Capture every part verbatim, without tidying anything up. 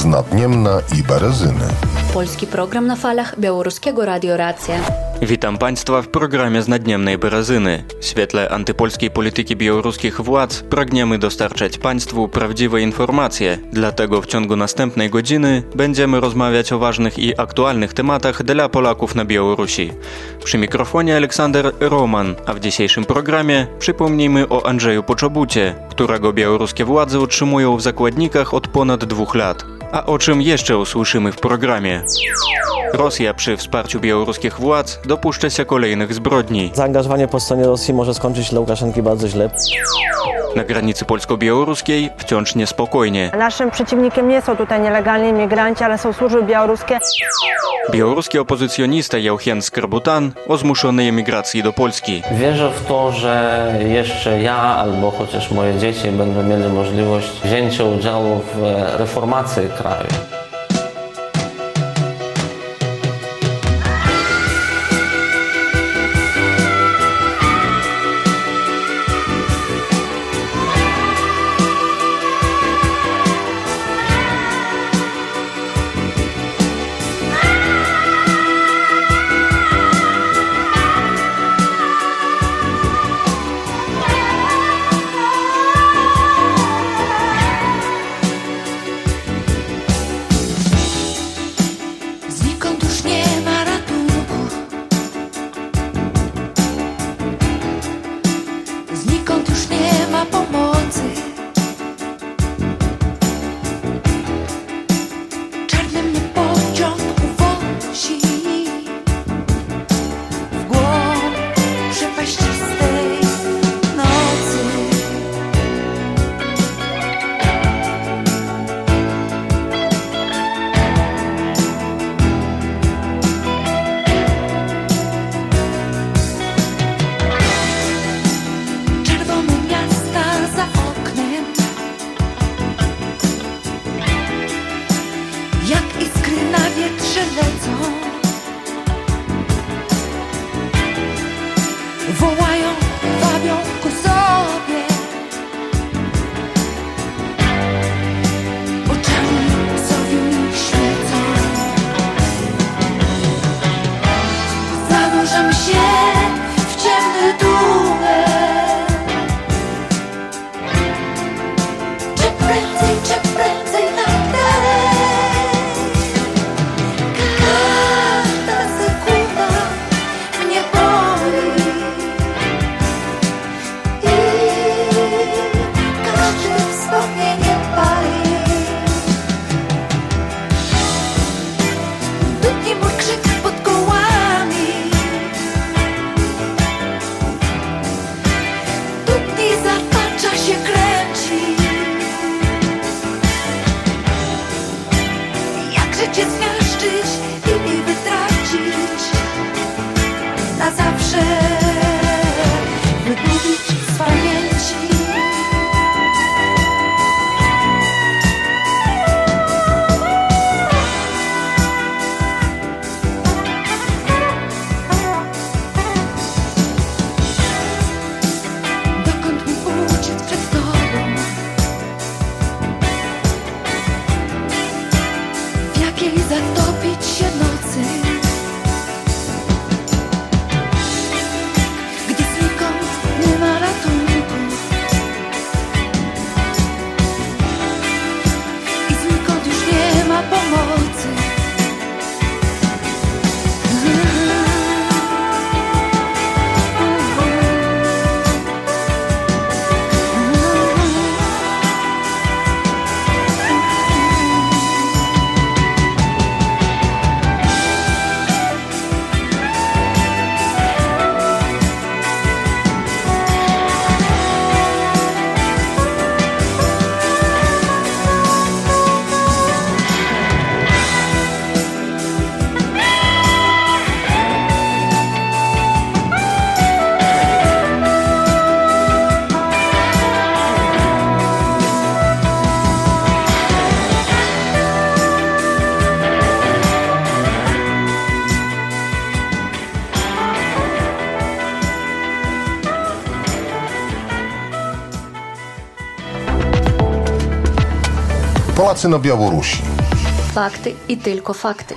Nadniemna i Berezyny. Polski program na falach Białoruskiego Radio Racja. Witam Państwa w programie z Nadniemnej Berezyny. W świetle antypolskiej polityki białoruskich władz pragniemy dostarczać Państwu prawdziwe informacje, dlatego w ciągu następnej godziny będziemy rozmawiać o ważnych i aktualnych tematach dla Polaków na Białorusi. Przy mikrofonie Aleksander Roman, a w dzisiejszym programie przypomnijmy o Andrzeju Poczobucie, którego białoruskie władze utrzymują w zakładnikach od ponad dwóch lat. A o czym jeszcze usłyszymy w programie? Rosja przy wsparciu białoruskich władz dopuszcza się kolejnych zbrodni. Zaangażowanie po stronie Rosji może skończyć dla Łukaszenki bardzo źle. Na granicy polsko-białoruskiej wciąż niespokojnie. Naszym przeciwnikiem nie są tutaj nielegalni imigranci, ale są służby białoruskie. Białoruski opozycjonista Jauchen Skarbutan o zmuszonej emigracji do Polski. Wierzę w to, że jeszcze ja albo chociaż moje dzieci będą mieli możliwość wzięcia udziału w reformacji kraju. Polacy na Białorusi. Fakty i tylko fakty.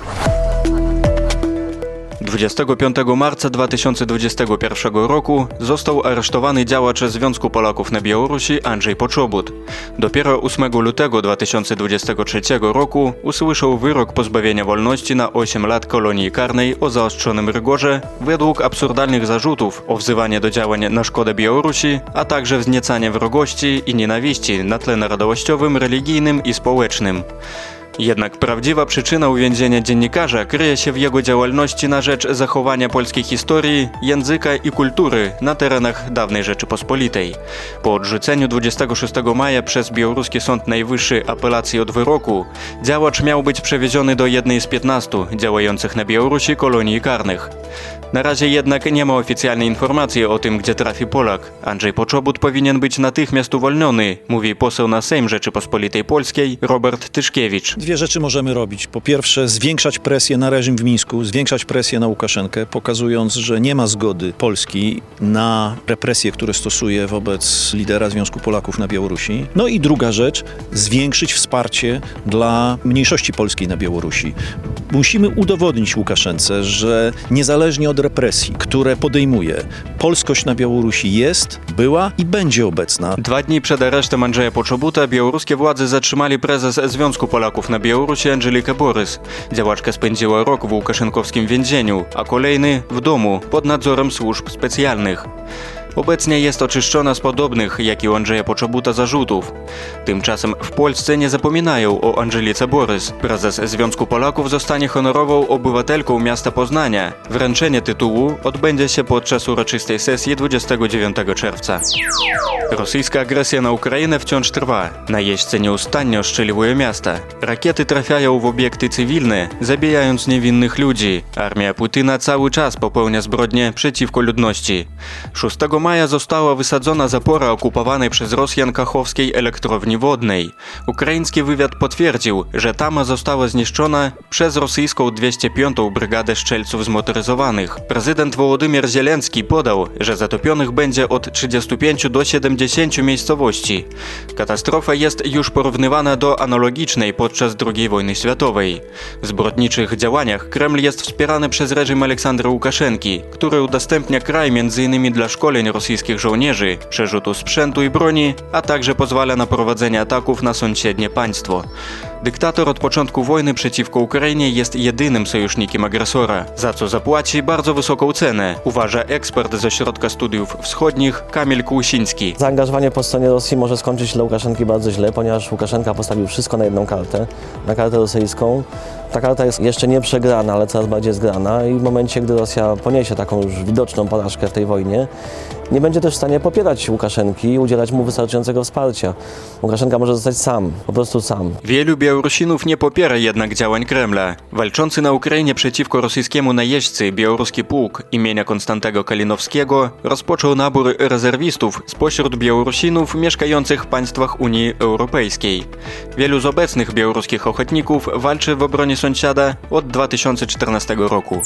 dwudziestego piątego marca dwa tysiące dwudziestego pierwszego roku został aresztowany działacz Związku Polaków na Białorusi Andrzej Poczobut. Dopiero ósmego lutego dwa tysiące dwudziestego trzeciego roku usłyszał wyrok pozbawienia wolności na osiem lat kolonii karnej o zaostrzonym rygorze według absurdalnych zarzutów o wzywanie do działań na szkodę Białorusi, a także wzniecanie wrogości i nienawiści na tle narodowościowym, religijnym i społecznym. Jednak prawdziwa przyczyna uwięzienia dziennikarza kryje się w jego działalności na rzecz zachowania polskiej historii, języka i kultury na terenach dawnej Rzeczypospolitej. Po odrzuceniu dwudziestego szóstego maja przez białoruski Sąd Najwyższy apelacji od wyroku, działacz miał być przewieziony do jednej z piętnastu działających na Białorusi kolonii karnych. Na razie jednak nie ma oficjalnej informacji o tym, gdzie trafi Polak. Andrzej Poczobut powinien być natychmiast uwolniony, mówi poseł na Sejm Rzeczypospolitej Polskiej Robert Tyszkiewicz. Dwie rzeczy możemy robić. Po pierwsze, zwiększać presję na reżim w Mińsku, zwiększać presję na Łukaszenkę, pokazując, że nie ma zgody Polski na represje, które stosuje wobec lidera Związku Polaków na Białorusi. No i druga rzecz, zwiększyć wsparcie dla mniejszości polskiej na Białorusi. Musimy udowodnić Łukaszence, że niezależnie od represji, które podejmuje, polskość na Białorusi jest, była i będzie obecna. Dwa dni przed aresztem Andrzeja Poczobuta białoruskie władze zatrzymali prezes Związku Polaków na Białorusi Andżelikę Borys. Działaczka spędziła rok w łukaszenkowskim więzieniu, a kolejny w domu pod nadzorem służb specjalnych. Obecnie jest oczyszczona z podobnych, jak i u Andrzeja Poczobuta, zarzutów. Tymczasem w Polsce nie zapominają o Andżelice Borys. Prezes Związku Polaków zostanie honorował obywatelką miasta Poznania. Wręczenie tytułu odbędzie się podczas uroczystej sesji dwudziestego dziewiątego czerwca. Rosyjska agresja na Ukrainę wciąż trwa. Najeźdźcy nieustannie oszczeliwują miasta. Rakiety trafiają w obiekty cywilne, zabijając niewinnych ludzi. Armia Putina cały czas popełnia zbrodnie przeciwko ludności. szóstego maja została wysadzona zapora okupowanej przez Rosjan kachowskiej elektrowni wodnej. Ukraiński wywiad potwierdził, że tama została zniszczona przez rosyjską dwieście piątą Brygadę Strzelców Zmotoryzowanych. Prezydent Wołodymyr Zielenski podał, że zatopionych będzie od trzydziestu pięciu do siedemdziesięciu miejscowości. Katastrofa jest już porównywana do analogicznej podczas drugiej wojny światowej. W zbrodniczych działaniach Kreml jest wspierany przez reżim Aleksandra Łukaszenki, który udostępnia kraj m.in. dla szkoleń rosyjskich żołnierzy, przerzutu sprzętu i broni, a także pozwala na prowadzenie ataków na sąsiednie państwo. Dyktator od początku wojny przeciwko Ukrainie jest jedynym sojusznikiem agresora, za co zapłaci bardzo wysoką cenę, uważa ekspert z Ośrodka Studiów Wschodnich Kamil Kłusiński. Zaangażowanie po stronie Rosji może skończyć się dla Łukaszenki bardzo źle, ponieważ Łukaszenka postawił wszystko na jedną kartę, na kartę rosyjską. Ta karta jest jeszcze nie przegrana, ale coraz bardziej zgrana i w momencie, gdy Rosja poniesie taką już widoczną porażkę w tej wojnie, nie będzie też w stanie popierać Łukaszenki i udzielać mu wystarczającego wsparcia. Łukaszenka może zostać sam, po prostu sam. Wielu Białorusinów nie popiera jednak działań Kremla. Walczący na Ukrainie przeciwko rosyjskiemu najeźdźcy białoruski pułk imienia Konstantego Kalinowskiego rozpoczął nabór rezerwistów spośród Białorusinów mieszkających w państwach Unii Europejskiej. Wielu z obecnych białoruskich ochotników walczy w obronie sąsiada od dwa tysiące czternastego roku.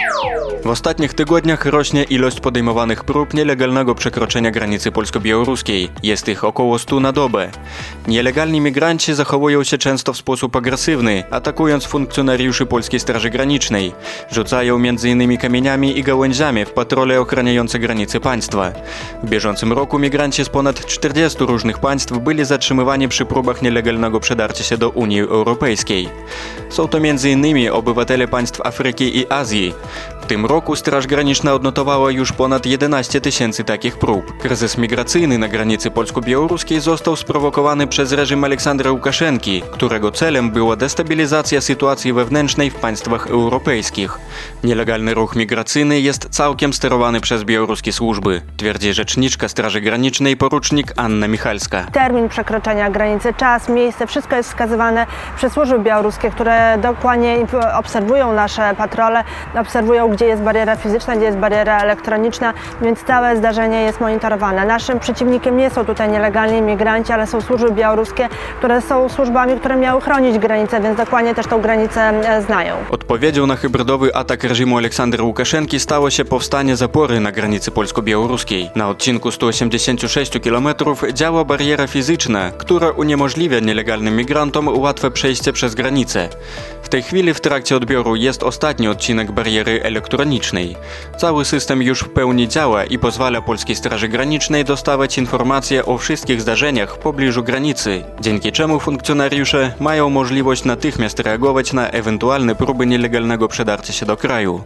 W ostatnich tygodniach rośnie ilość podejmowanych prób nielegalnego przekroczenia granicy polsko-białoruskiej. Jest ich około stu na dobę. Nielegalni migranci zachowują się często w sposób agresywny, atakując funkcjonariuszy Polskiej Straży Granicznej. Rzucają między innymi kamieniami i gałęziami w patrole ochraniające granice państwa. W bieżącym roku migranci z ponad czterdziestu różnych państw byli zatrzymywani przy próbach nielegalnego przedarcia się do Unii Europejskiej. Są to między innymi obywatele państw Afryki i Azji. W tym roku Straż Graniczna odnotowała już ponad jedenaście tysięcy takich prób. Kryzys migracyjny na granicy polsko-białoruskiej został sprowokowany przez reżim Aleksandra Łukaszenki, którego celem była destabilizacja sytuacji wewnętrznej w państwach europejskich. Nielegalny ruch migracyjny jest całkiem sterowany przez białoruskie służby, twierdzi rzeczniczka Straży Granicznej porucznik Anna Michalska. Termin przekroczenia granicy, czas, miejsce, wszystko jest wskazywane przez służby białoruskie, które dokładnie obserwują nasze patrole, obserwują, gdzie gdzie jest bariera fizyczna, gdzie jest bariera elektroniczna, więc całe zdarzenie jest monitorowane. Naszym przeciwnikiem nie są tutaj nielegalni imigranci, ale są służby białoruskie, które są służbami, które miały chronić granicę, więc dokładnie też tą granicę znają. Odpowiedzią na hybrydowy atak reżimu Aleksandra Łukaszenki stało się powstanie zapory na granicy polsko-białoruskiej. Na odcinku sto osiemdziesiąt sześć kilometrów działa bariera fizyczna, która uniemożliwia nielegalnym migrantom łatwe przejście przez granicę. W tej chwili w trakcie odbioru jest ostatni odcinek bariery elektronicznej. Cały system już w pełni działa i pozwala Polskiej Straży Granicznej dostawać informacje o wszystkich zdarzeniach w pobliżu granicy, dzięki czemu funkcjonariusze mają możliwość natychmiast reagować na ewentualne próby nielegalnego przedarcia się do kraju.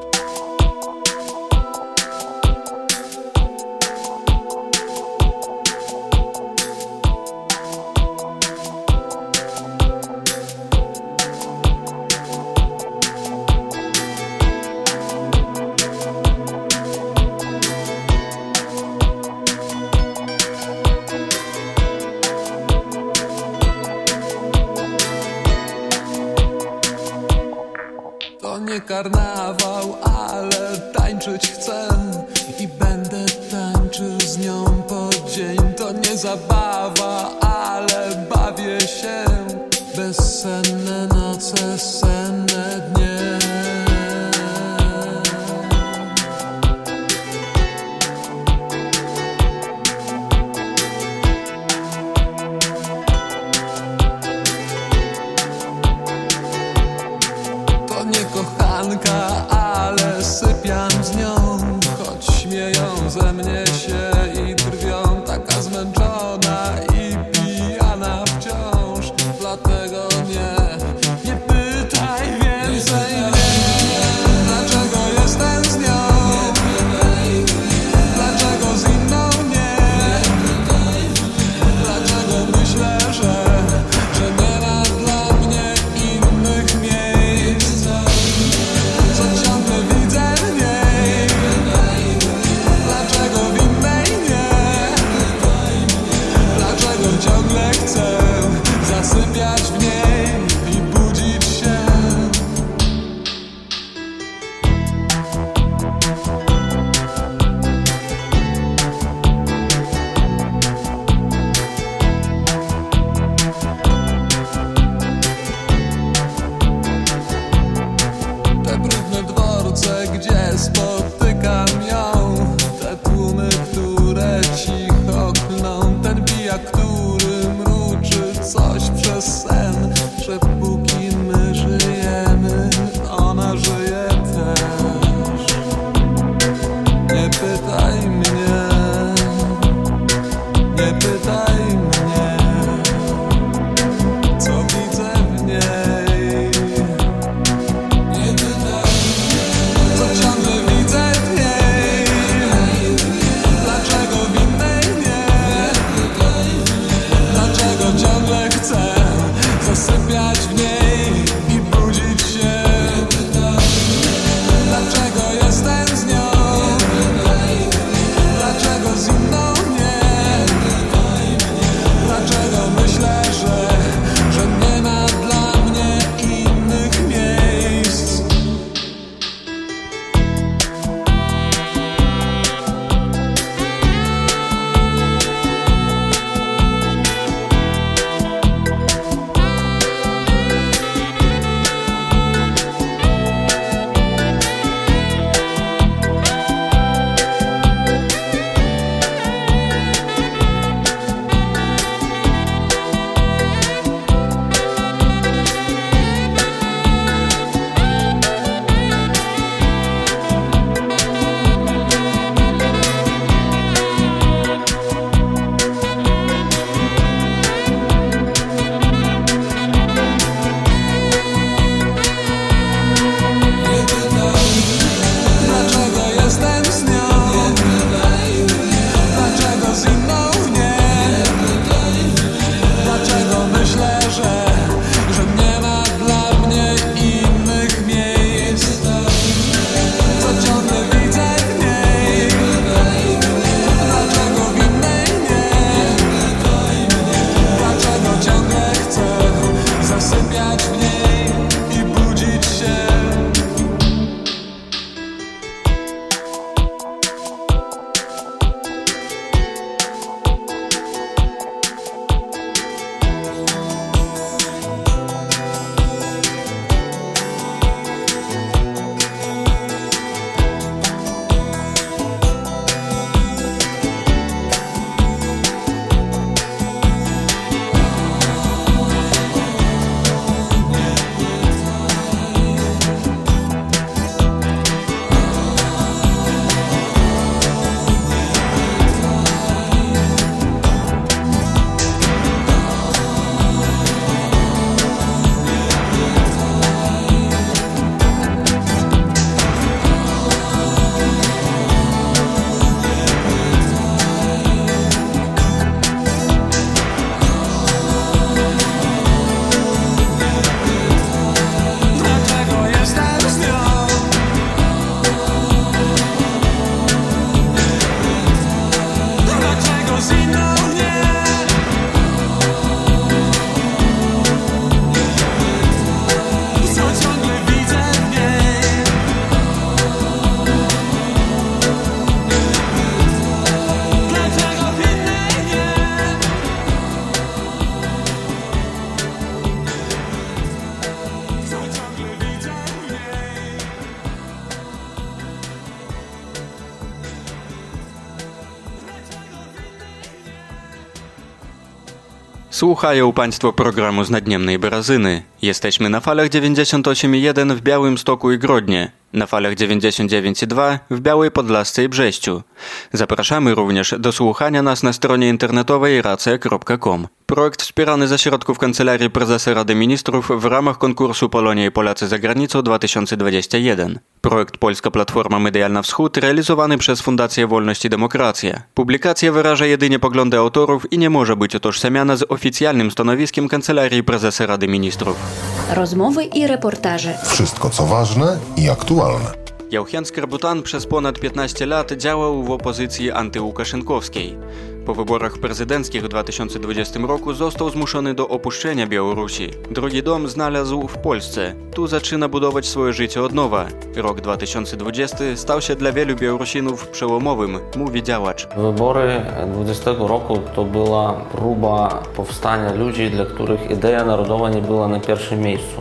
To nie karnawał, ale tańczyć chcę i będę tańczył z nią po dzień. To nie zabawa, ale bawię się. Bezsenne noce, senne dnie. To nie kochanka, ale sypiam z nią, choć śmieją ze mnie się i drwią. Taka zmęczona i pijana Słuchają Państwo programu z Nadniemnej Barazyny. Jesteśmy na falach dziewięćdziesiąt osiem i jeden w Białymstoku i Grodnie, na falach dziewięćdziesiąt dziewięć i dwa w Białej Podlasce i Brześciu. Zapraszamy również do słuchania nas na stronie internetowej racja kropka com. Projekt wspierany ze środków Kancelarii Prezesa Rady Ministrów w ramach konkursu Polonia i Polacy za granicą dwa tysiące dwudziesty pierwszy. Projekt Polska Platforma Medialna Wschód realizowany przez Fundację Wolność i Demokracja. Publikacja wyraża jedynie poglądy autorów i nie może być utożsamiana z oficjalnym stanowiskiem Kancelarii Prezesa Rady Ministrów. Rozmowy i reportaże. Wszystko co ważne i aktualne. Jauchian Skarbutan przez ponad piętnaście lat działał w opozycji antyłukaszenkowskiej. Po wyborach prezydenckich w dwa tysiące dwudziestym roku został zmuszony do opuszczenia Białorusi. Drugi dom znalazł w Polsce. Tu zaczyna budować swoje życie od nowa. Rok dwa tysiące dwudziesty stał się dla wielu Białorusinów przełomowym, mówi działacz. Wybory dwudziestego roku to była próba powstania ludzi, dla których idea narodowa nie była na pierwszym miejscu.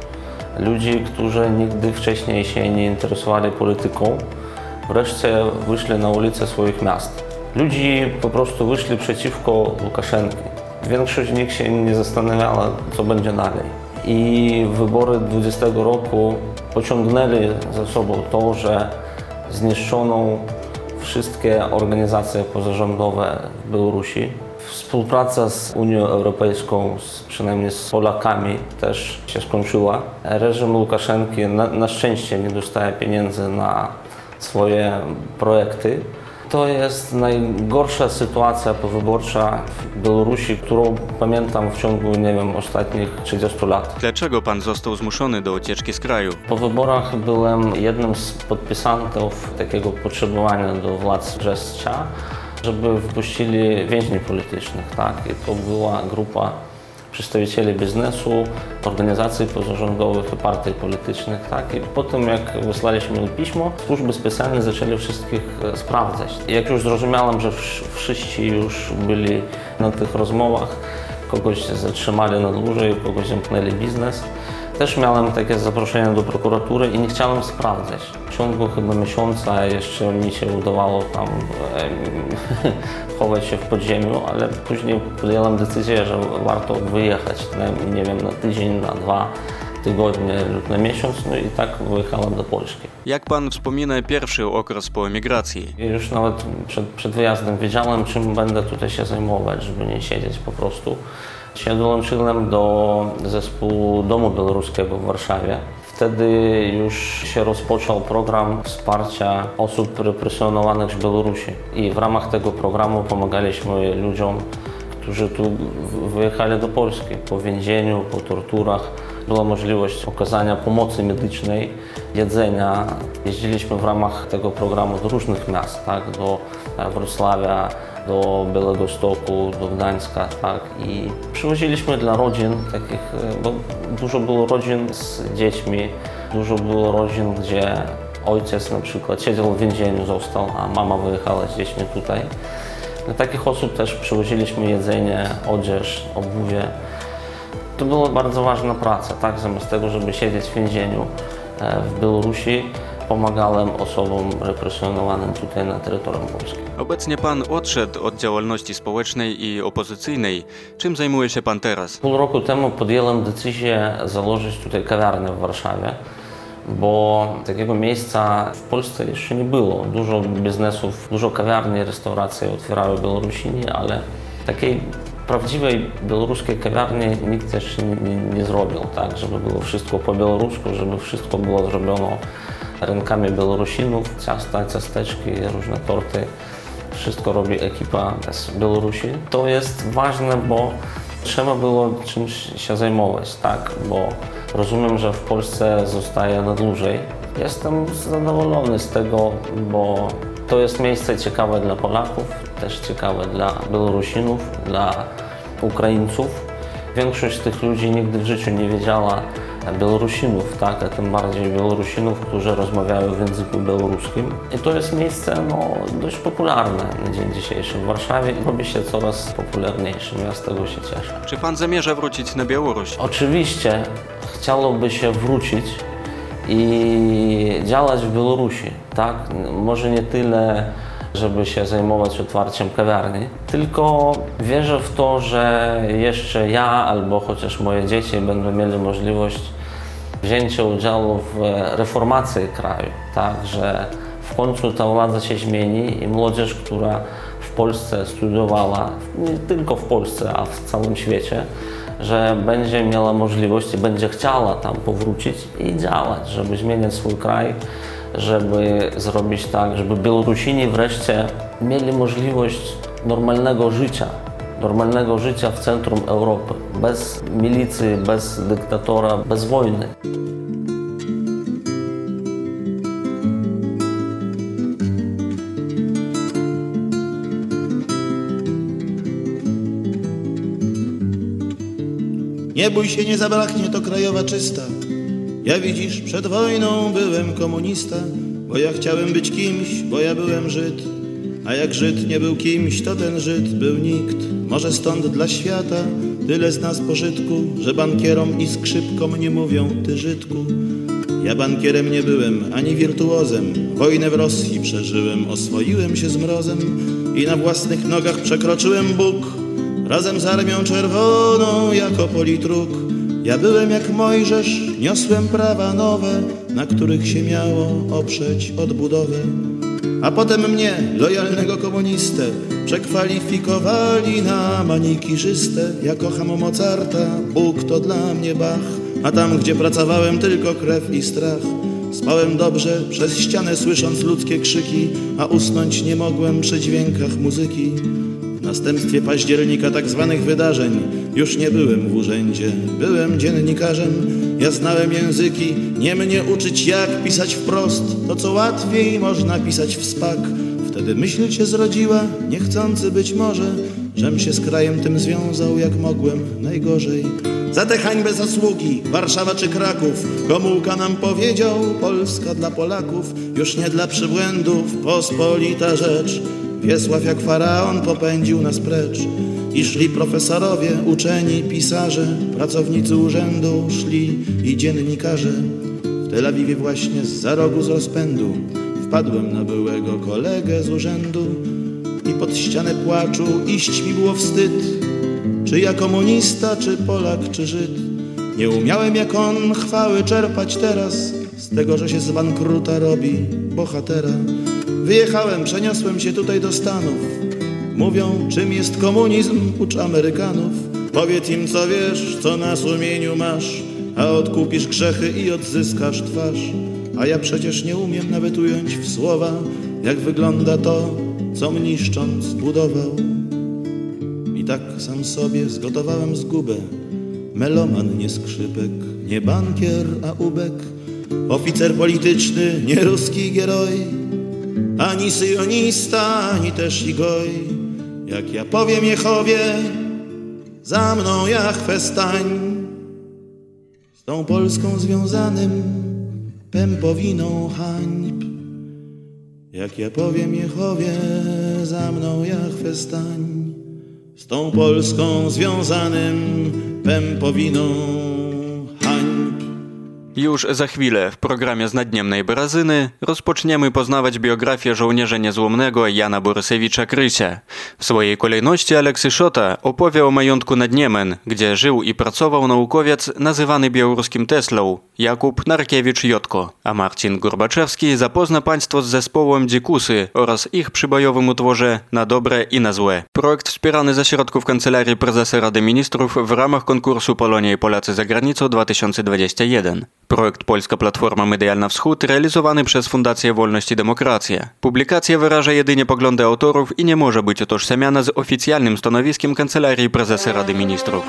Ludzi, którzy nigdy wcześniej się nie interesowali polityką, wreszcie wyszli na ulice swoich miast. Ludzi po prostu wyszli przeciwko Łukaszenki. Większość z nich się nie zastanawiała, co będzie dalej. I wybory dwudziestego roku pociągnęli za sobą to, że zniszczono wszystkie organizacje pozarządowe w Białorusi. Współpraca z Unią Europejską, z, przynajmniej z Polakami, też się skończyła. Reżim Łukaszenki na, na szczęście nie dostaje pieniędzy na swoje projekty. To jest najgorsza sytuacja powyborcza w Białorusi, którą pamiętam w ciągu, nie wiem, ostatnich trzydziestu lat. Dlaczego pan został zmuszony do ucieczki z kraju? Po wyborach byłem jednym z podpisantów takiego potrzebowania do władz Brzeszcza, żeby wpuścili więźniów politycznych, tak? I to była grupa przedstawicieli biznesu, organizacji pozarządowych i partii politycznych, tak? I po tym, jak wysłaliśmy pismo, służby specjalne zaczęły wszystkich sprawdzać. I jak już zrozumiałem, że wszyscy już byli na tych rozmowach, kogoś zatrzymali na dłużej, kogoś zamknęli biznes, też miałem takie zaproszenie do prokuratury i nie chciałem sprawdzać. W ciągu chyba miesiąca jeszcze mi się udawało tam e, chować się w podziemiu, ale później podjęłam decyzję, że warto wyjechać, na, nie wiem, na tydzień, na dwa tygodnie lub na miesiąc, no i tak wyjechałem do Polski. Jak pan wspomina pierwszy okres po emigracji? I już nawet przed, przed wyjazdem wiedziałem, czym będę tutaj się zajmować, żeby nie siedzieć po prostu. Się dołączyłem do zespołu Domu Białoruskiego w Warszawie. Wtedy już się rozpoczął program wsparcia osób represjonowanych w Białorusi. I w ramach tego programu pomagaliśmy ludziom, którzy tu wyjechali do Polski po więzieniu, po torturach. Była możliwość okazania pomocy medycznej, jedzenia. Jeździliśmy w ramach tego programu do różnych miast, tak? Do Wrocławia, do Białegostoku, do Gdańska, tak? I przywoziliśmy dla rodzin takich, bo dużo było rodzin z dziećmi, dużo było rodzin, gdzie ojciec na przykład siedział w więzieniu, został, a mama wyjechała z dziećmi tutaj. Dla takich osób też przywoziliśmy jedzenie, odzież, obuwie. To była bardzo ważna praca, tak? Zamiast tego, żeby siedzieć w więzieniu w Białorusi, pomagałem osobom represjonowanym tutaj na terytorium Polski. Obecnie pan odszedł od działalności społecznej i opozycyjnej. Czym zajmuje się pan teraz? Pół roku temu podjąłem decyzję założyć tutaj kawiarnię w Warszawie, bo takiego miejsca w Polsce jeszcze nie było. Dużo biznesów, dużo kawiarni, restauracji otwierały Białorusini, ale takiej prawdziwej białoruskiej kawiarni nikt jeszcze nie, nie, nie zrobił, tak? Żeby było wszystko po białorusku, żeby wszystko było zrobione rękami Białorusinów, ciasta, ciasteczki, różne torty. Wszystko robi ekipa z Białorusi. To jest ważne, bo trzeba było czymś się zajmować, tak? Bo rozumiem, że w Polsce zostaje na dłużej. Jestem zadowolony z tego, bo to jest miejsce ciekawe dla Polaków, też ciekawe dla Białorusinów, dla Ukraińców. Większość z tych ludzi nigdy w życiu nie wiedziała Białorusinów, tak, a tym bardziej Białorusinów, którzy rozmawiają w języku białoruskim. I to jest miejsce no, dość popularne na dzień dzisiejszy w Warszawie i robi się coraz popularniejszym. Ja z tego się cieszę. Czy pan zamierza wrócić na Białoruś? Oczywiście chciałoby się wrócić i działać w Białorusi, tak? Może nie tyle żeby się zajmować otwarciem kawiarni. Tylko wierzę w to, że jeszcze ja albo chociaż moje dzieci będą mieli możliwość wzięcia udziału w reformacji kraju, tak, że w końcu ta władza się zmieni i młodzież, która w Polsce studiowała, nie tylko w Polsce, a w całym świecie, że będzie miała możliwość i będzie chciała tam powrócić i działać, żeby zmieniać swój kraj, żeby zrobić tak, żeby Białorusini wreszcie mieli możliwość normalnego życia, normalnego życia w centrum Europy, bez milicji, bez dyktatora, bez wojny. Nie bój się, nie zabraknie, to krajowa czysta. Ja widzisz, przed wojną byłem komunista, bo ja chciałem być kimś, bo ja byłem Żyd. A jak Żyd nie był kimś, to ten Żyd był nikt. Może stąd dla świata tyle z nas pożytku, że bankierom i skrzypkom nie mówią ty Żydku. Ja bankierem nie byłem, ani wirtuozem. Wojnę w Rosji przeżyłem, oswoiłem się z mrozem i na własnych nogach przekroczyłem Bóg. Razem z Armią Czerwoną jako politruk. Ja byłem jak Mojżesz, niosłem prawa nowe, na których się miało oprzeć odbudowę. A potem mnie, lojalnego komunistę, przekwalifikowali na manikirzystę. Ja kocham Mozarta, Bóg to dla mnie Bach, a tam, gdzie pracowałem, tylko krew i strach. Spałem dobrze, przez ścianę słysząc ludzkie krzyki, a usnąć nie mogłem przy dźwiękach muzyki. W następstwie października tak zwanych wydarzeń już nie byłem w urzędzie, byłem dziennikarzem. Ja znałem języki, nie mnie uczyć jak pisać wprost to, co łatwiej można pisać w spak. Wtedy myśl się zrodziła, niechcący być może, żem się z krajem tym związał jak mogłem najgorzej. Za tę hańbę zasługi, Warszawa czy Kraków, Gomułka nam powiedział, Polska dla Polaków, już nie dla przybłędów, pospolita rzecz. Wiesław jak faraon popędził nas precz i szli profesorowie, uczeni, pisarze, pracownicy urzędu szli i dziennikarze. W Tel Awiwie właśnie zza rogu z rozpędu wpadłem na byłego kolegę z urzędu i pod ścianę płaczu iść mi było wstyd. Czy ja komunista, czy Polak, czy Żyd? Nie umiałem jak on chwały czerpać teraz z tego, że się z bankruta robi bohatera. Wyjechałem, przeniosłem się tutaj do Stanów. Mówią, czym jest komunizm, ucz Amerykanów. Powiedz im, co wiesz, co na sumieniu masz, a odkupisz grzechy i odzyskasz twarz. A ja przecież nie umiem nawet ująć w słowa, jak wygląda to, co niszcząc budował. I tak sam sobie zgotowałem zgubę. Meloman, nie skrzypek, nie bankier, a ubek. Oficer polityczny, nie ruski geroj. Ani syjonista, ani też i goj. Jak ja powiem Jehowie, za mną Jahwe stań. Z tą Polską związanym pępowiną hańb. Jak ja powiem Jehowie, za mną Jahwe stań. Z tą Polską związanym pępowiną hańb. Już za chwilę w programie z Nadniemnej Berazyny rozpoczniemy poznawać biografię żołnierza niezłomnego Jana Borysewicza Krysia. W swojej kolejności Aleksy Szota opowie o majątku Nadniemen, gdzie żył i pracował naukowiec nazywany białoruskim Teslą Jakub Narkiewicz-Jotko, a Marcin Gorbaczewski zapozna Państwo z zespołem Dzikusy oraz ich przybojowym utworze Na dobre i na złe. Projekt wspierany ze środków Kancelarii Prezesa Rady Ministrów w ramach konkursu Polonia i Polacy za granicą dwa tysiące dwudziesty pierwszy. Projekt Polska Platforma Medialna Wschód realizowany przez Fundację Wolność i Demokracja. Publikacja wyraża jedynie poglądy autorów i nie może być utożsamiana z oficjalnym stanowiskiem Kancelarii Prezesa Rady Ministrów.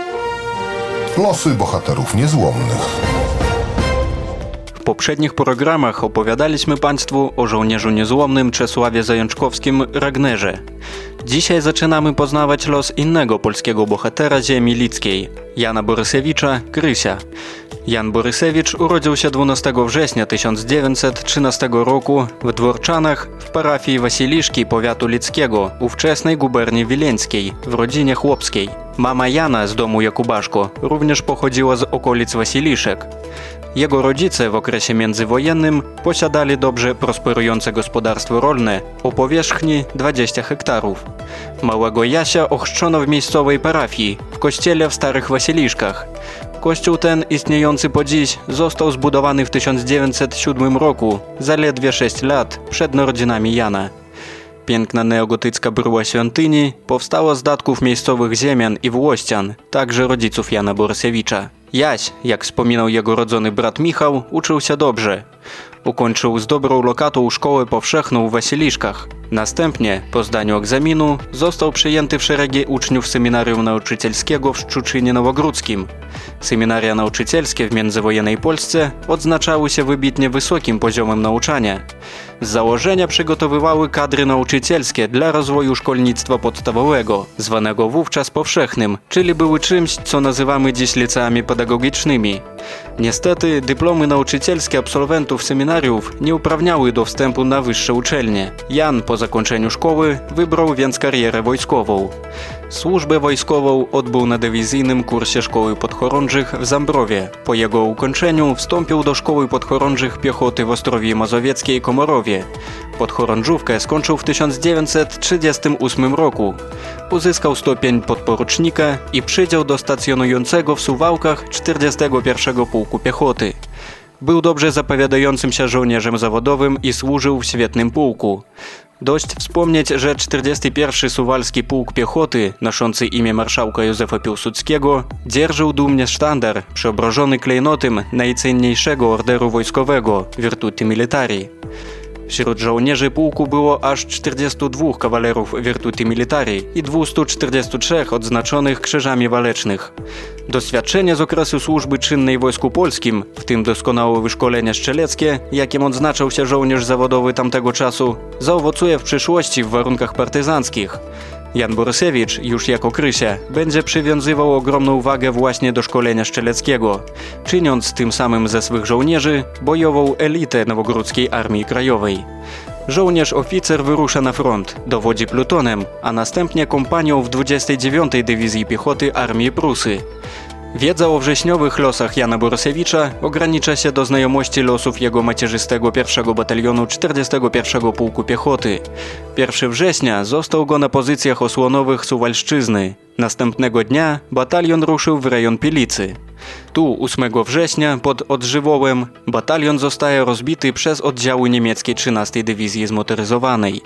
Losy bohaterów niezłomnych. W poprzednich programach opowiadaliśmy Państwu o żołnierzu niezłomnym Czesławie Zajączkowskim Ragnerze. Dzisiaj zaczynamy poznawać los innego polskiego bohatera ziemi lickiej, Jana Borysewicza Krysia. Jan Borysewicz urodził się dwunastego września tysiąc dziewięćset trzynastego roku w Dworczanach w parafii Wasiliszki powiatu lickiego ówczesnej guberni wileńskiej w rodzinie chłopskiej. Mama Jana z domu Jakubaszko również pochodziła z okolic Wasiliszek. Jego rodzice w okresie międzywojennym posiadali dobrze prosperujące gospodarstwo rolne o powierzchni dwadzieścia hektarów. Małego Jasia ochrzczono w miejscowej parafii, w kościele w Starych Wasiliszkach. Kościół ten, istniejący po dziś, został zbudowany w tysiąc dziewięćset siódmym roku, zaledwie sześć lat przed narodzinami Jana. Piękna neogotycka bryła świątyni powstała z datków miejscowych ziemian i włościan, także rodziców Jana Borysewicza. Jaś, jak wspominał jego rodzony brat Michał, uczył się dobrze. Ukończył z dobrą lokatą szkołę powszechną w Wasiliszkach. Następnie, po zdaniu egzaminu, został przyjęty w szeregi uczniów Seminarium Nauczycielskiego w Szczuczynie Nowogródzkim. Seminaria nauczycielskie w międzywojennej Polsce odznaczały się wybitnie wysokim poziomem nauczania. Z założenia przygotowywały kadry nauczycielskie dla rozwoju szkolnictwa podstawowego, zwanego wówczas powszechnym, czyli były czymś, co nazywamy dziś liceami pedagogicznymi. Niestety, dyplomy nauczycielskie absolwentów seminariów nie uprawniały do wstępu na wyższe uczelnie. Jan po zakończeniu szkoły wybrał więc karierę wojskową. Służbę wojskową odbył na dywizyjnym kursie Szkoły Podchorążych w Zambrowie. Po jego ukończeniu wstąpił do Szkoły Podchorążych Piechoty w Ostrowie Mazowieckiej Komorowie. Podchorążówkę skończył w tysiąc dziewięćset trzydziestym ósmym roku. Uzyskał stopień podporucznika i przydział do stacjonującego w Suwałkach czterdziestego pierwszego Pułku Piechoty. Był dobrze zapowiadającym się żołnierzem zawodowym i służył w świetnym pułku. Dość wspomnieć, że czterdziesty pierwszy Suwalski Pułk Piechoty, noszący imię marszałka Józefa Piłsudskiego, dzierżył dumnie sztandar przeobrożony klejnotem najcenniejszego orderu wojskowego Virtuti Militari. Wśród żołnierzy pułku było aż czterdziestu dwóch kawalerów Virtuti Militari i dwieście czterdzieści trzy odznaczonych krzyżami walecznych. Doświadczenie z okresu służby czynnej w Wojsku Polskim, w tym doskonałe wyszkolenie strzeleckie, jakim odznaczał się żołnierz zawodowy tamtego czasu, zaowocuje w przyszłości w warunkach partyzanckich. Jan Borysewicz, już jako Krysia, będzie przywiązywał ogromną wagę właśnie do szkolenia strzeleckiego, czyniąc tym samym ze swych żołnierzy bojową elitę Nowogródzkiej Armii Krajowej. Żołnierz-oficer wyrusza na front, dowodzi plutonem, a następnie kompanią w dwudziestej dziewiątej Dywizji Piechoty Armii Prusy. Wiedza o wrześniowych losach Jana Borysewicza ogranicza się do znajomości losów jego macierzystego pierwszego Batalionu czterdziestego pierwszego Pułku Piechoty. pierwszego września został go na pozycjach osłonowych Suwalszczyzny. Następnego dnia batalion ruszył w rejon Pielicy. Tu ósmego września pod Odżywołem batalion zostaje rozbity przez oddziały niemieckiej trzynastej Dywizji Zmotoryzowanej.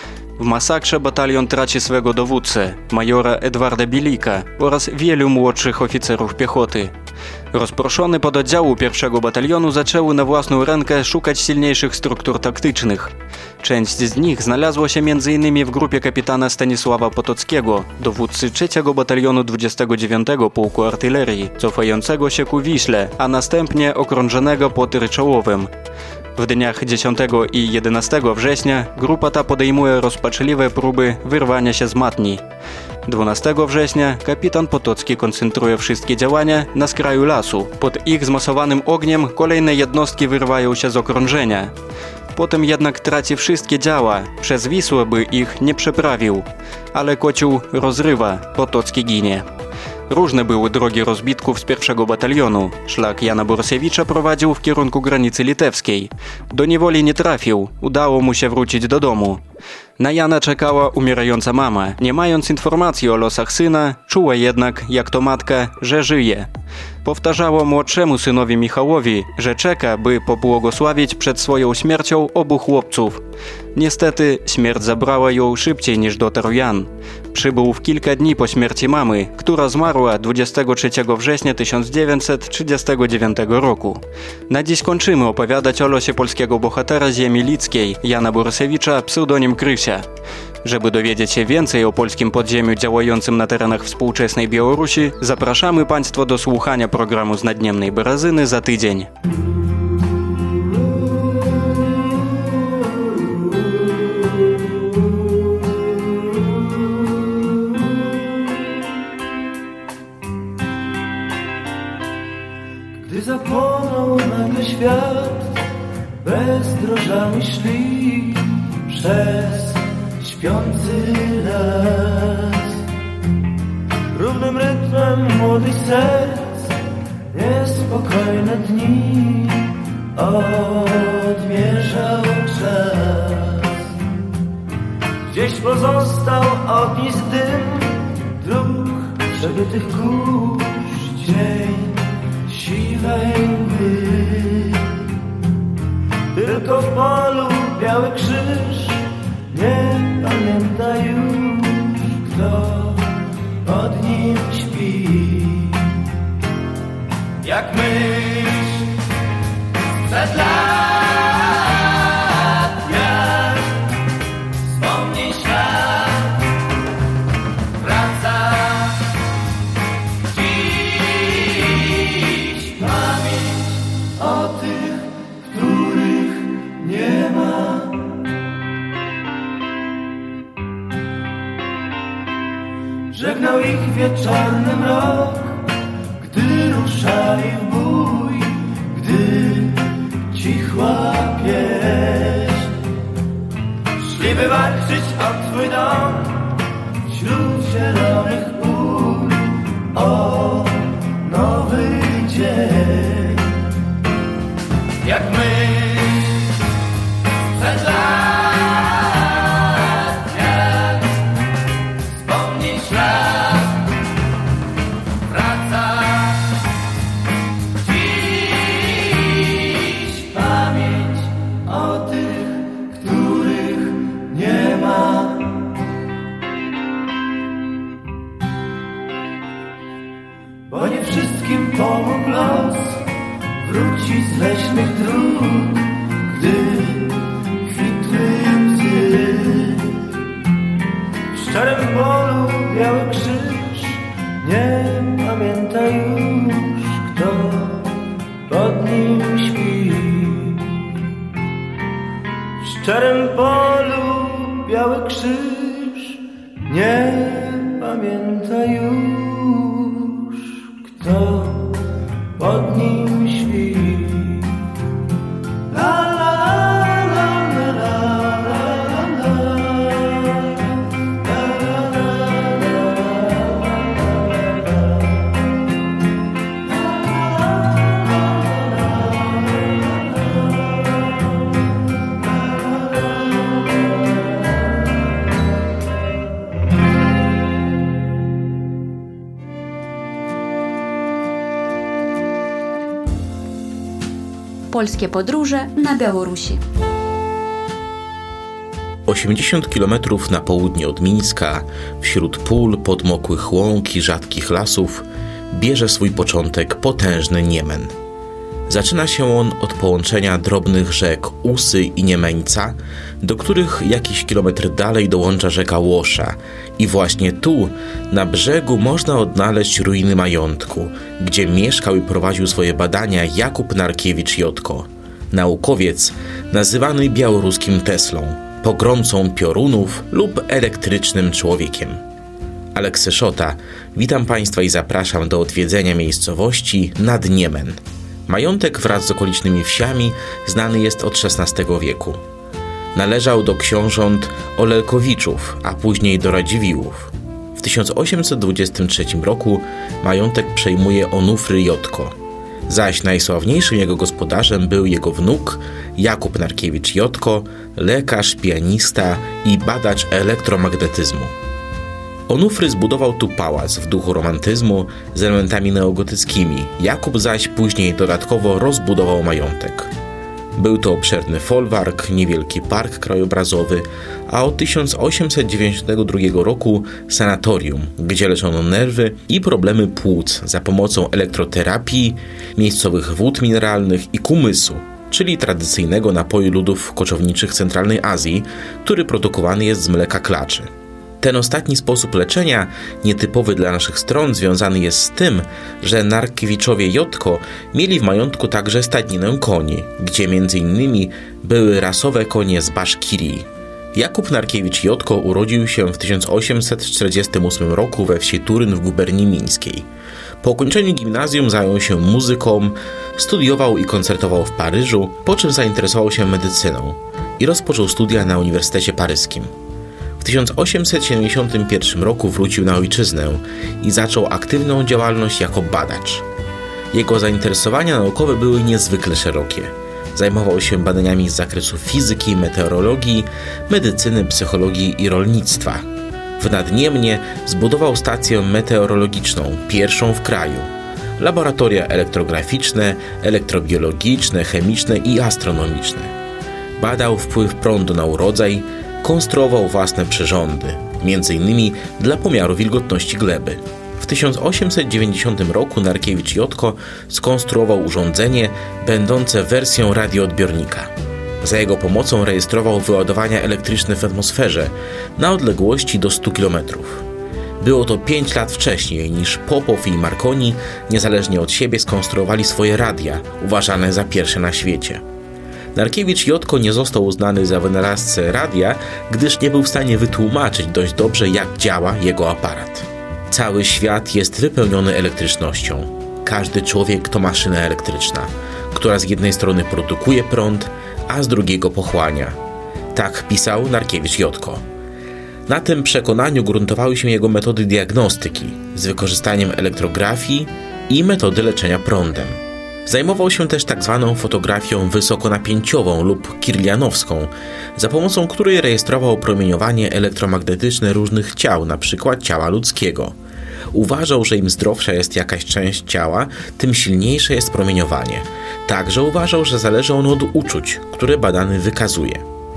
W masakrze batalion traci swego dowódcę, majora Edwarda Bielika oraz wielu młodszych oficerów piechoty. Rozproszone pododdziały pierwszego batalionu zaczęły na własną rękę szukać silniejszych struktur taktycznych. Część z nich znalazła się między innymi w grupie kapitana Stanisława Potockiego, dowódcy trzeciego batalionu dwudziestego dziewiątego Pułku Artylerii, cofającego się ku Wiśle, a następnie okrążonego pod Ryczołowem. W dniach dziesiątego i jedenastego września grupa ta podejmuje rozpaczliwe próby wyrwania się z matni. dwunastego września kapitan Potocki koncentruje wszystkie działania na skraju lasu. Pod ich zmasowanym ogniem kolejne jednostki wyrwają się z okrążenia. Potem jednak traci wszystkie działa, przez Wisłę by ich nie przeprawił. Ale kocioł rozrywa, Potocki ginie. Różne były drogi rozbitków z pierwszego batalionu. Szlak Jana Borysewicza prowadził w kierunku granicy litewskiej. Do niewoli nie trafił, udało mu się wrócić do domu. Na Jana czekała umierająca mama. Nie mając informacji o losach syna, czuła jednak, jak to matka, że żyje. Powtarzała młodszemu synowi Michałowi, że czeka, by pobłogosławić przed swoją śmiercią obu chłopców. Niestety śmierć zabrała ją szybciej niż dotarł Jan. Przybył w kilka dni po śmierci mamy, która zmarła dwudziestego trzeciego września tysiąc dziewięćset trzydziestego dziewiątego roku. Na dziś kończymy opowiadać o losie polskiego bohatera ziemi lickiej, Jana Borysewicza, pseudonim Krysia. Żeby dowiedzieć się więcej o polskim podziemiu działającym na terenach współczesnej Białorusi, zapraszamy Państwa do słuchania programu z Nadniemnej Berazyny za tydzień. Gdy zapłonął nagle świat, bezdrożami szli przez śpiący las. równym rytmem młodych serc niespokojne dni odmierzał czas. Gdzieś pozostał ognisk dym dróg przebytych kurz, dzień siwej mgły. Tylko w polu biały krzyż nie pamięta już, kto pod nim śpi. Jak myśl sprzed lat, jak wspomnień świat wraca dziś pamięć o tych, których nie ma. Żegnał ich wieczorny mrok, gdy ruszali w bój, gdy cichła pieśń. Szli by walczyć o twój dom wśród zielonych pól, o nowy dzień. Jak myśl sprzed lat, jak wspomnień ślad wraca dziś pamięć o tych, których nie ma. Bo nie wszystkim pomógł los wrócić z leśnych dróg, gdy kwitły łzy. W szczerym polu biały krzyż nie pamięta już, kto pod nim śpi. W szczerym polu biały krzyż nie pamięta już, kto pod nim śpi. La la la la la la la Polskie podróże na Białorusi. osiemdziesiąt kilometrów na południe od Mińska, wśród pól, podmokłych łąk i rzadkich lasów, bierze swój początek potężny Niemen. Zaczyna się on od połączenia drobnych rzek Usy i Niemeńca, do których jakiś kilometr dalej dołącza rzeka Łosza. I właśnie tu, na brzegu, można odnaleźć ruiny majątku, gdzie mieszkał i prowadził swoje badania Jakub Narkiewicz-Jotko, naukowiec nazywany białoruskim Teslą, pogromcą piorunów lub elektrycznym człowiekiem. Aleks Szota, witam Państwa i zapraszam do odwiedzenia miejscowości nad Niemen. Majątek wraz z okolicznymi wsiami znany jest od szesnastego wieku. Należał do książąt Olelkowiczów, a później do Radziwiłłów. W tysiąc osiemset dwudziestym trzecim roku majątek przejmuje Onufry Jotko, zaś najsławniejszym jego gospodarzem był jego wnuk Jakub Narkiewicz-Jotko, lekarz, pianista i badacz elektromagnetyzmu. Onufry zbudował tu pałac w duchu romantyzmu z elementami neogotyckimi, Jakub zaś później dodatkowo rozbudował majątek. Był to obszerny folwark, niewielki park krajobrazowy, a od tysiąc osiemset dziewięćdziesiątego drugiego roku sanatorium, gdzie leczono nerwy i problemy płuc za pomocą elektroterapii, miejscowych wód mineralnych i kumysu, czyli tradycyjnego napoju ludów koczowniczych centralnej Azji, który produkowany jest z mleka klaczy. Ten ostatni sposób leczenia, nietypowy dla naszych stron, związany jest z tym, że Narkiewiczowie Jotko mieli w majątku także stadninę koni, gdzie między innymi były rasowe konie z Baszkirii. Jakub Narkiewicz-Jotko urodził się w tysiąc osiemset czterdziestym ósmym roku we wsi Turyn w guberni mińskiej. Po ukończeniu gimnazjum zajął się muzyką, studiował i koncertował w Paryżu, po czym zainteresował się medycyną i rozpoczął studia na Uniwersytecie Paryskim. W W tysiąc osiemset siedemdziesiątym pierwszym roku wrócił na ojczyznę i zaczął aktywną działalność jako badacz. Jego zainteresowania naukowe były niezwykle szerokie. Zajmował się badaniami z zakresu fizyki, meteorologii, medycyny, psychologii i rolnictwa. W Nadniemnie zbudował stację meteorologiczną, pierwszą w kraju. Laboratoria elektrograficzne, elektrobiologiczne, chemiczne i astronomiczne. Badał wpływ prądu na urodzaj, konstruował własne przyrządy, między innymi dla pomiaru wilgotności gleby. W tysiąc osiemset dziewięćdziesiątym roku Narkiewicz-Jotko skonstruował urządzenie będące wersją radioodbiornika. Za jego pomocą rejestrował wyładowania elektryczne w atmosferze na odległości do stu kilometrów. Było to pięć lat wcześniej niż Popow i Marconi niezależnie od siebie skonstruowali swoje radia, uważane za pierwsze na świecie. Narkiewicz-Jotko nie został uznany za wynalazcę radia, gdyż nie był w stanie wytłumaczyć dość dobrze, jak działa jego aparat. Cały świat jest wypełniony elektrycznością. Każdy człowiek to maszyna elektryczna, która z jednej strony produkuje prąd, a z drugiego pochłania. Tak pisał Narkiewicz-Jotko. Na tym przekonaniu gruntowały się jego metody diagnostyki z wykorzystaniem elektrografii i metody leczenia prądem. Zajmował się też tak zwaną fotografią wysokonapięciową lub kirlianowską, za pomocą której rejestrował promieniowanie elektromagnetyczne różnych ciał, np. ciała ludzkiego. Uważał, że im zdrowsza jest jakaś część ciała, tym silniejsze jest promieniowanie. Także uważał, że zależy ono od uczuć, które badany wykazuje.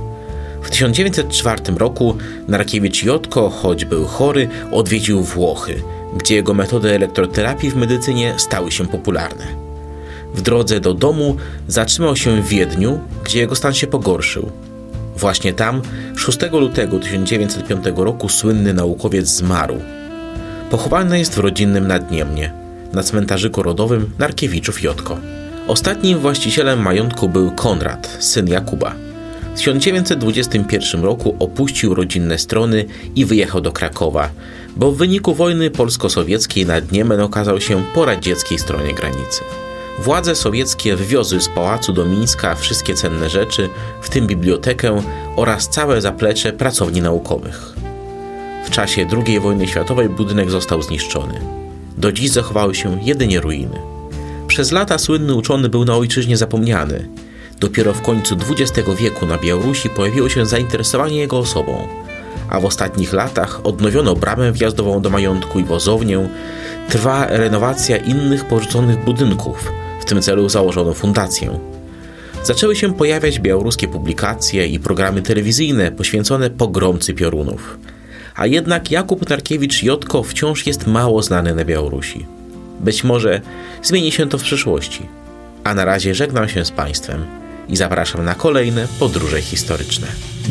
W tysiąc dziewięćset czwartym roku Narkiewicz-Jotko, choć był chory, odwiedził Włochy, gdzie jego metody elektroterapii w medycynie stały się popularne. W drodze do domu zatrzymał się w Wiedniu, gdzie jego stan się pogorszył. Właśnie tam szóstego lutego tysiąc dziewięćset piątego roku słynny naukowiec zmarł. Pochowany jest w rodzinnym Nadniemnie, na cmentarzyku rodowym Narkiewiczów-Jotko. Ostatnim właścicielem majątku był Konrad, syn Jakuba. W tysiąc dziewięćset dwudziestym pierwszym roku opuścił rodzinne strony i wyjechał do Krakowa, bo w wyniku wojny polsko-sowieckiej Nadniemen okazał się po radzieckiej stronie granicy. Władze sowieckie wywiozły z pałacu do Mińska wszystkie cenne rzeczy, w tym bibliotekę oraz całe zaplecze pracowni naukowych. W czasie drugiej wojny światowej budynek został zniszczony. Do dziś zachowały się jedynie ruiny. Przez lata słynny uczony był na ojczyźnie zapomniany. Dopiero w końcu dwudziestego wieku na Białorusi pojawiło się zainteresowanie jego osobą, a w ostatnich latach odnowiono bramę wjazdową do majątku i wozownię. Trwa renowacja innych porzuconych budynków. W tym celu założono fundację. Zaczęły się pojawiać białoruskie publikacje i programy telewizyjne poświęcone pogromcy piorunów. A jednak Jakub Narkiewicz-Jotko wciąż jest mało znany na Białorusi. Być może zmieni się to w przyszłości. A na razie żegnam się z Państwem i zapraszam na kolejne podróże historyczne.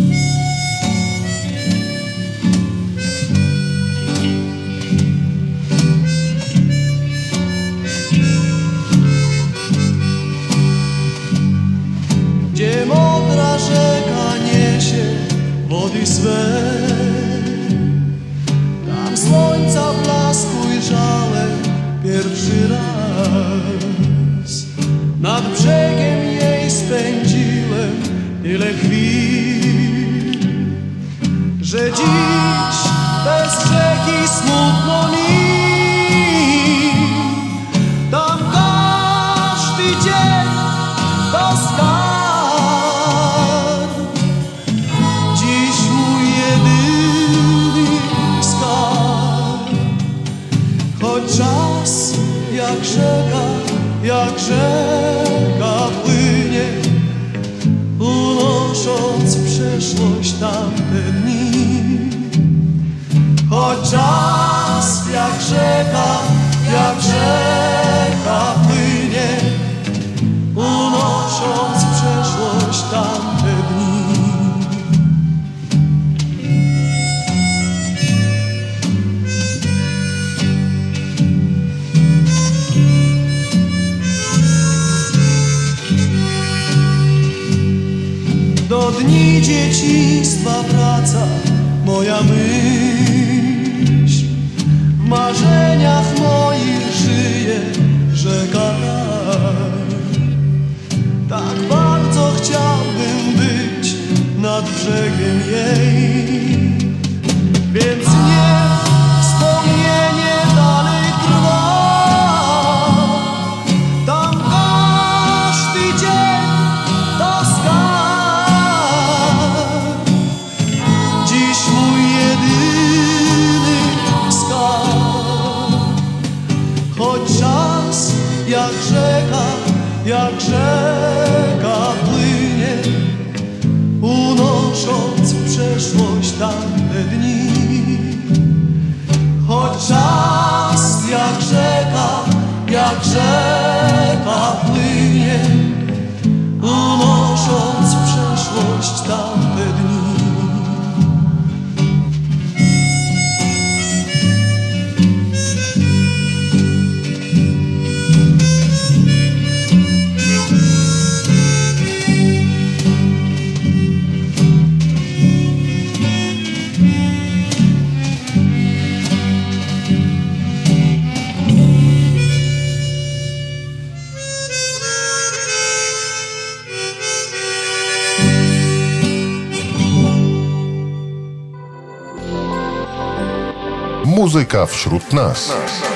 Gdzie modra rzeka niesie wody swe, tam słońca blasku ujrzałem pierwszy raz. Nad brzegiem jej spędziłem tyle chwil, że dziś bez rzeki smutno mi. Tam każdy dzień to skarb, dziś mój jedyny skarb. Choć czas jak rzeka, jak rzeka płynie, unosząc w przeszłość tamte dni. Choć czas jak rzeka, jak rzeka płynie, unosząc w przeszłość tamte dni. Do dni dzieciństwa wraca moja myśl. W marzeniach moich żyje rzeka. Tak bardzo chciałbym być nad brzegiem jej. jak rzeka, jak rzeka płynie, unosząc w przeszłość tamte dni. Choć czas jak rzeka, jak rzeka płynie, unosząc w przeszłość tamte dni. Muzyka wśród nas.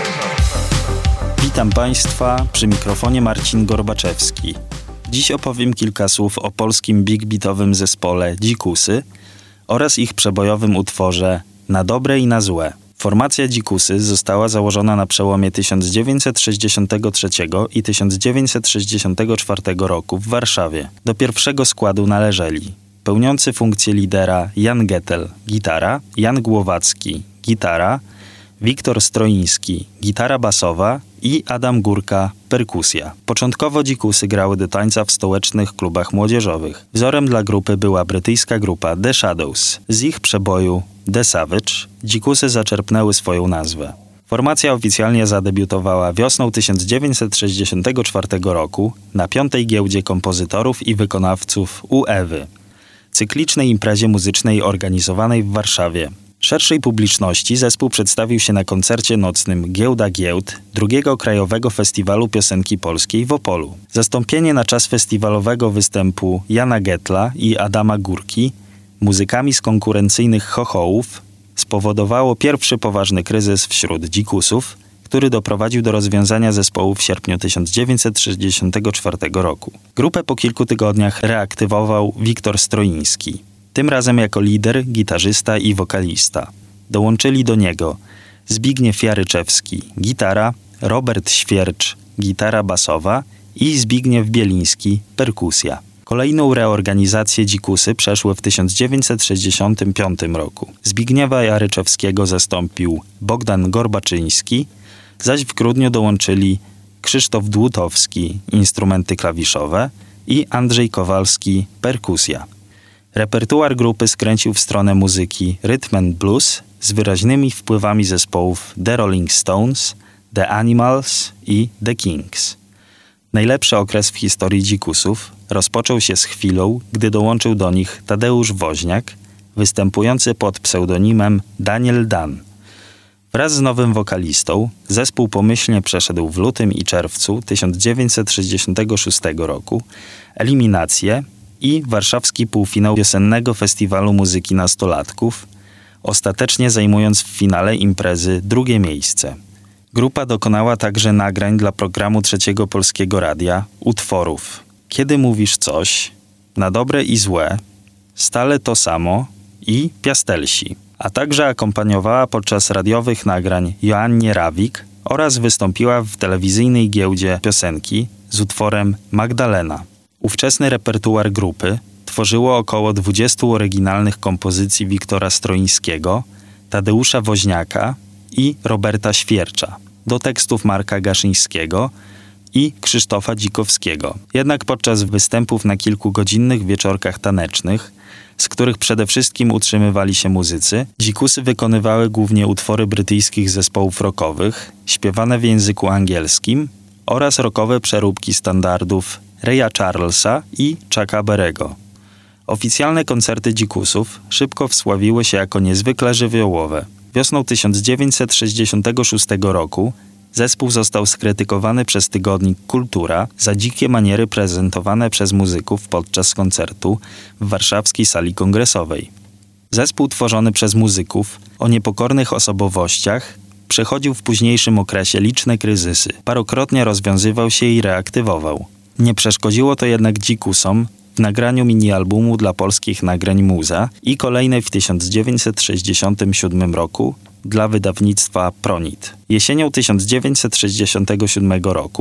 Witam Państwa, przy mikrofonie Marcin Gorbaczewski. Dziś opowiem kilka słów o polskim big beatowym zespole Dzikusy oraz ich przebojowym utworze Na dobre i na złe. Formacja Dzikusy została założona na przełomie tysiąc dziewięćset sześćdziesiątego trzeciego i tysiąc dziewięćset sześćdziesiątego czwartego roku w Warszawie. Do pierwszego składu należeli pełniący funkcję lidera Jan Getel, gitara, Jan Głowacki, gitara, Wiktor Stroiński, gitara basowa i Adam Górka, perkusja. Początkowo Dzikusy grały do tańca w stołecznych klubach młodzieżowych. Wzorem dla grupy była brytyjska grupa The Shadows. Z ich przeboju The Savage Dzikusy zaczerpnęły swoją nazwę. Formacja oficjalnie zadebiutowała wiosną tysiąc dziewięćset sześćdziesiątego czwartego roku na piątej giełdzie kompozytorów i wykonawców U Ewy, cyklicznej imprezie muzycznej organizowanej w Warszawie. Szerszej publiczności zespół przedstawił się na koncercie nocnym Giełda Giełd drugiego Krajowego Festiwalu Piosenki Polskiej w Opolu. Zastąpienie na czas festiwalowego występu Jana Getla i Adama Górki muzykami z konkurencyjnych chochołów spowodowało pierwszy poważny kryzys wśród Dzikusów, który doprowadził do rozwiązania zespołu w sierpniu tysiąc dziewięćset sześćdziesiątego czwartego roku. Grupę po kilku tygodniach reaktywował Wiktor Stroiński. Tym razem jako lider, gitarzysta i wokalista. Dołączyli do niego Zbigniew Jaryczewski, gitara, Robert Świercz, gitara basowa i Zbigniew Bieliński, perkusja. Kolejną reorganizację Dzikusy przeszły w tysiąc dziewięćset sześćdziesiątym piątym roku. Zbigniewa Jaryczewskiego zastąpił Bogdan Gorbaczyński, zaś w grudniu dołączyli Krzysztof Dłutowski, instrumenty klawiszowe i Andrzej Kowalski, perkusja. Repertuar grupy skręcił w stronę muzyki rhythm and blues z wyraźnymi wpływami zespołów The Rolling Stones, The Animals i The Kings. Najlepszy okres w historii Dzikusów rozpoczął się z chwilą, gdy dołączył do nich Tadeusz Woźniak, występujący pod pseudonimem Daniel Dan. Wraz z nowym wokalistą zespół pomyślnie przeszedł w lutym i czerwcu tysiąc dziewięćset sześćdziesiątego szóstego roku eliminację i warszawski półfinał wiosennego festiwalu muzyki nastolatków, ostatecznie zajmując w finale imprezy drugie miejsce. Grupa dokonała także nagrań dla programu Trzeciego Polskiego Radia utworów Kiedy mówisz coś, Na dobre i złe, Stale to samo i Piastelsi, a także akompaniowała podczas radiowych nagrań Joannie Rawik oraz wystąpiła w telewizyjnej giełdzie piosenki z utworem Magdalena. Ówczesny repertuar grupy tworzyło około dwudziestu oryginalnych kompozycji Wiktora Stroińskiego, Tadeusza Woźniaka i Roberta Świercza, do tekstów Marka Gaszyńskiego i Krzysztofa Dzikowskiego. Jednak podczas występów na kilkugodzinnych wieczorkach tanecznych, z których przede wszystkim utrzymywali się muzycy, Dzikusy wykonywały głównie utwory brytyjskich zespołów rockowych, śpiewane w języku angielskim oraz rockowe przeróbki standardów Raya Charlesa i Chucka Berry'ego. Oficjalne koncerty Dzikusów szybko wsławiły się jako niezwykle żywiołowe. Wiosną tysiąc dziewięćset sześćdziesiątego szóstego roku zespół został skrytykowany przez tygodnik Kultura za dzikie maniery prezentowane przez muzyków podczas koncertu w warszawskiej sali kongresowej. Zespół tworzony przez muzyków o niepokornych osobowościach przechodził w późniejszym okresie liczne kryzysy. Parokrotnie rozwiązywał się i reaktywował. Nie przeszkodziło to jednak Dzikusom w nagraniu mini-albumu dla polskich nagrań Muza i kolejnej w tysiąc dziewięćset sześćdziesiątym siódmym roku dla wydawnictwa Pronit. Jesienią tysiąc dziewięćset sześćdziesiątego siódmego roku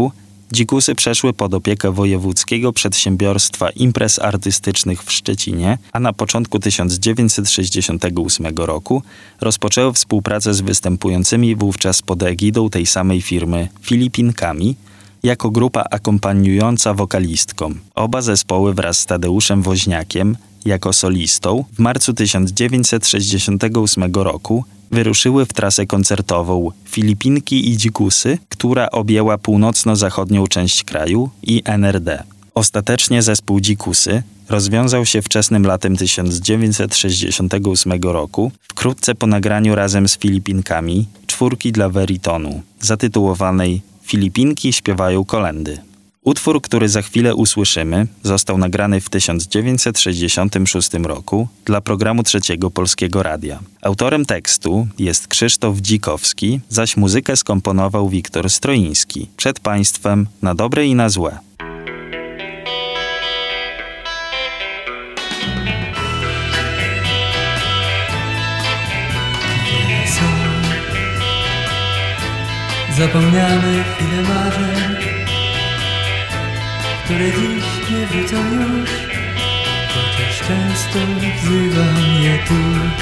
Dzikusy przeszły pod opiekę Wojewódzkiego Przedsiębiorstwa Imprez Artystycznych w Szczecinie, a na początku tysiąc dziewięćset sześćdziesiątego ósmego roku rozpoczęły współpracę z występującymi wówczas pod egidą tej samej firmy Filipinkami, jako grupa akompaniująca wokalistką. Oba zespoły wraz z Tadeuszem Woźniakiem jako solistą w marcu tysiąc dziewięćset sześćdziesiątego ósmego roku wyruszyły w trasę koncertową Filipinki i Dzikusy, która objęła północno-zachodnią część kraju i N R D. Ostatecznie zespół Dzikusy rozwiązał się wczesnym latem tysiąc dziewięćset sześćdziesiątego ósmego roku, wkrótce po nagraniu razem z Filipinkami czwórki dla Veritonu, zatytułowanej Filipinki śpiewają kolędy. Utwór, który za chwilę usłyszymy, został nagrany w tysiąc dziewięćset sześćdziesiątym szóstym roku dla programu Trzeciego Polskiego Radia. Autorem tekstu jest Krzysztof Dzikowski, zaś muzykę skomponował Wiktor Stroiński. Przed Państwem na dobre i na złe. Zapomniane chwile marzeń, które dziś nie wrócą już, chociaż często wzywam je tu.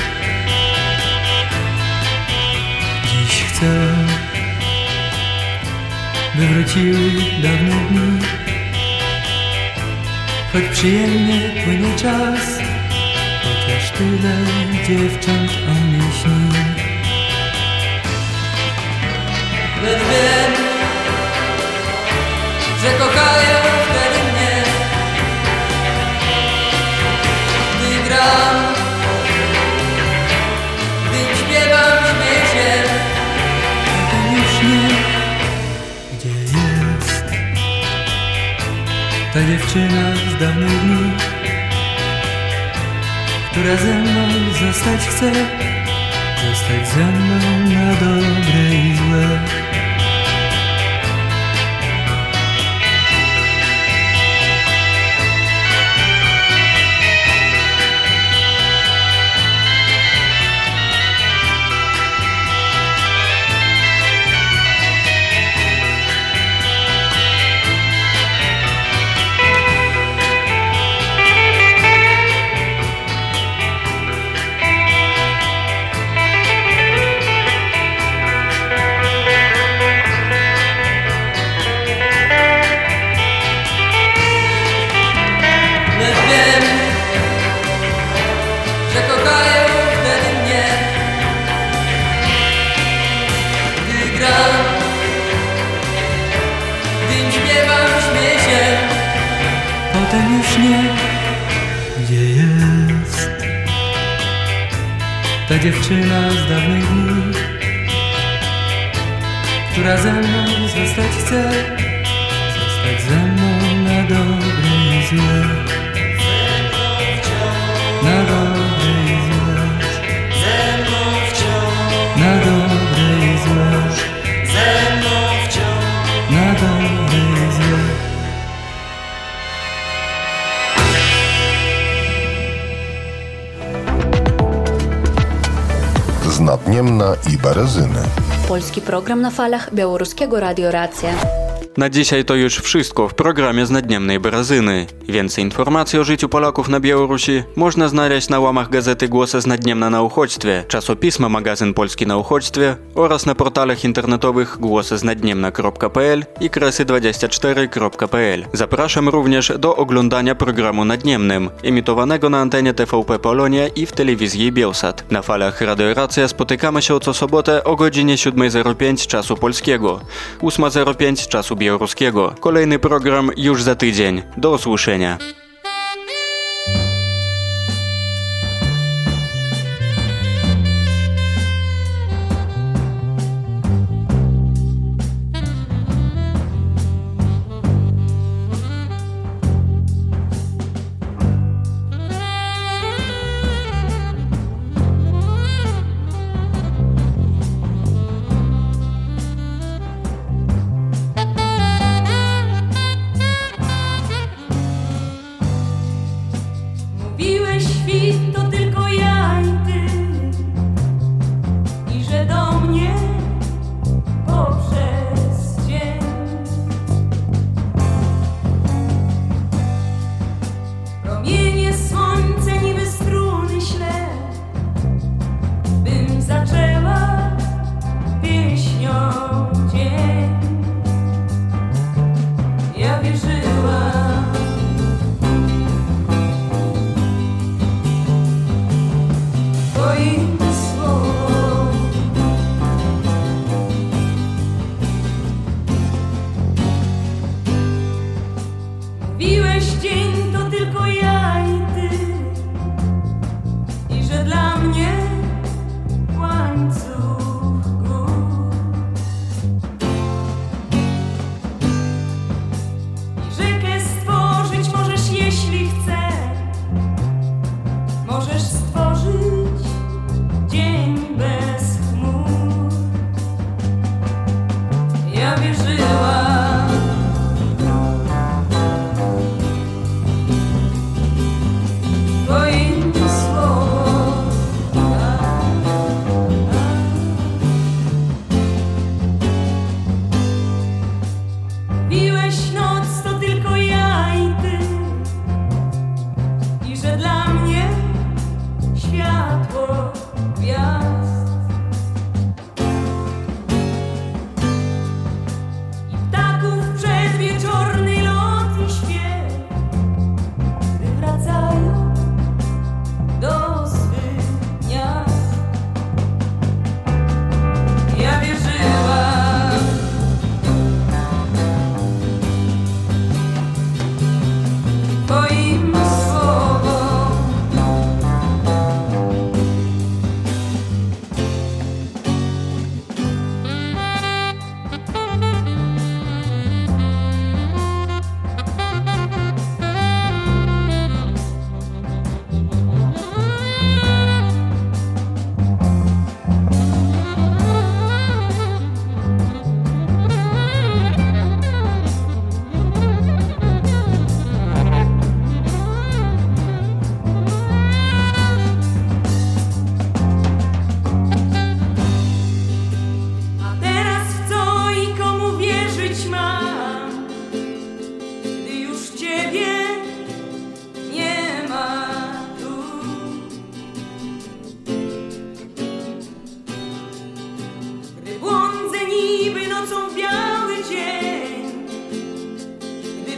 Dziś chcę, by wróciły dawne dni, choć przyjemnie płynie czas, chociaż tyle dziewcząt o mnie śni. Lecz wiem, że kochają wtedy mnie, gdy gram, gdy śpiewam, śmieję się. To już nie, gdzie jest ta dziewczyna z dawnych dni, która ze mną zostać chce, zostać ze mną na dobre i złe. Potem już nie, gdzie jest ta dziewczyna z dawnych dni, która ze mną zostać chce, zostać ze mną na dobre i złe, na dobre i złe, na dobre i złe, na dobre i złe. Z Nadniemna i Berezyny. Polski program na falach Białoruskiego Radio Racja. Na dzisiaj to już wszystko w programie z Nadniemnej Berezyny. Więcej informacji o życiu Polaków na Białorusi można znaleźć na łamach gazety Głosy z Nadniemna na uchodźstwie, czasopisma Magazyn Polski na uchodźstwie oraz na portalach internetowych głosy z nadniemna kropka p l i kresy dwadzieścia cztery kropka p l. Zapraszam również do oglądania programu Nadniemnym, emitowanego na antenie T V P Polonia i w telewizji Bielsat. Na falach Radio Racja spotykamy się co sobotę o godzinie siódma zero pięć czasu polskiego, ósma zero pięć czasu białoruskiego. Kolejny program już za tydzień. Do usłyszenia.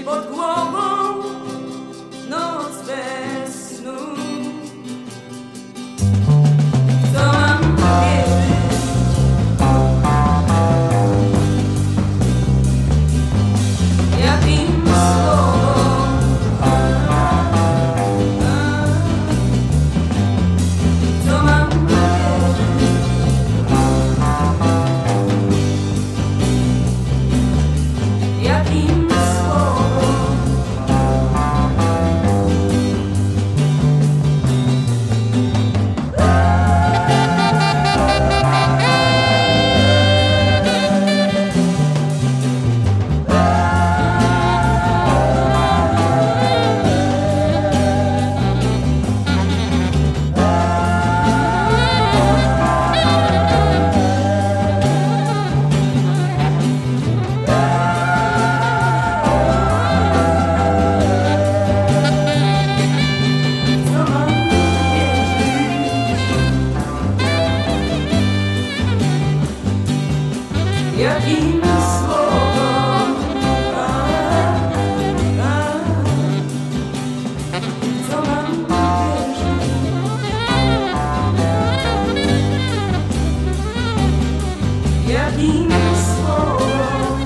pod głową noc bez snu. Co mam wierzyć? Jakim słowom? Co mam wierzyć? Jakim słowom? Jakim słowom? Co mam wierzyć? Jakim słowom?